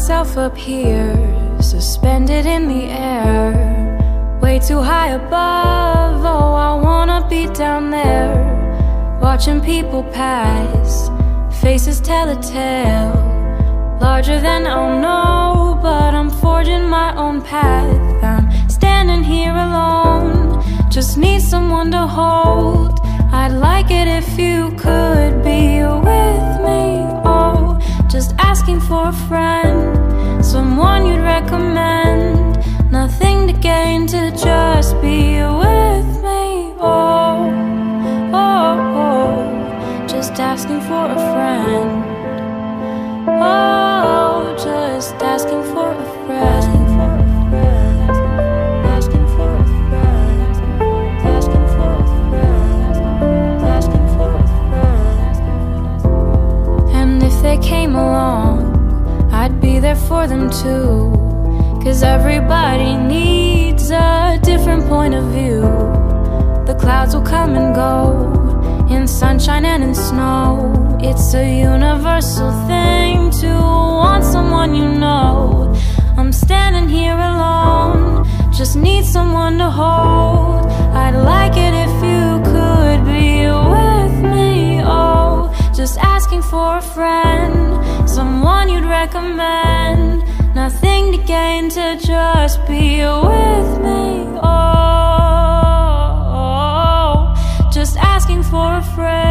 myself up here, suspended in the air, way too high above. Oh, I wanna be down there, watching people pass, faces tell a tale, larger than I'll know, but I'm forging my own path. I'm standing here alone, just need someone to hold. I'd like it if you could be with me. Oh, just asking for a friend, someone you'd recommend. Nothing to gain to just be with me. Oh, oh, oh, just asking for a friend. Oh, just asking for a friend. Asking for a friend. Asking for a friend. Asking for a friend. And if they came along, I'd be there for them too. 'Cause everybody needs a different point of view. The clouds will come and go, in sunshine and in snow. It's a universal thing to want someone you know. I'm standing here alone, just need someone to hold. I'd like it if you could be with me. Oh, just asking for a friend, someone you'd recommend. Nothing to gain to just be with me. Oh, just asking for a friend.